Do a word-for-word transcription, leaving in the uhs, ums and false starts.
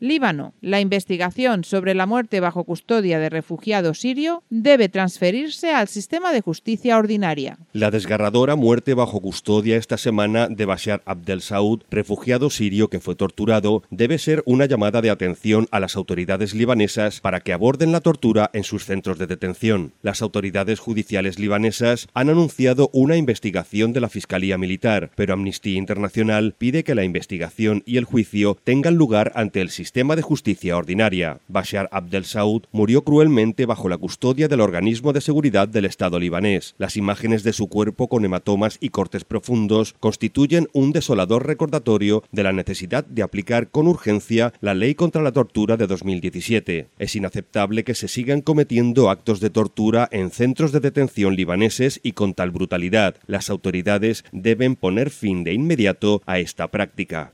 Líbano. La investigación sobre la muerte bajo custodia de refugiado sirio debe transferirse al sistema de justicia ordinaria. La desgarradora muerte bajo custodia esta semana de Bashar Abdel Saud, refugiado sirio que fue torturado, debe ser una llamada de atención a las autoridades libanesas para que aborden la tortura en sus centros de detención. Las autoridades judiciales libanesas han anunciado una investigación de la Fiscalía Militar, pero Amnistía Internacional pide que la investigación y el juicio tengan lugar ante el sistema de justicia ordinaria. Bashar Abdel Saud murió cruelmente bajo la custodia del organismo de seguridad del Estado libanés. Las imágenes de su cuerpo con hematomas y cortes profundos constituyen un desolador recordatorio de la necesidad de aplicar con urgencia la ley contra la tortura de dos mil diecisiete. Es inaceptable que se sigan cometiendo actos de tortura en centros de detención libaneses y con tal brutalidad. Las autoridades deben poner fin de inmediato a esta práctica.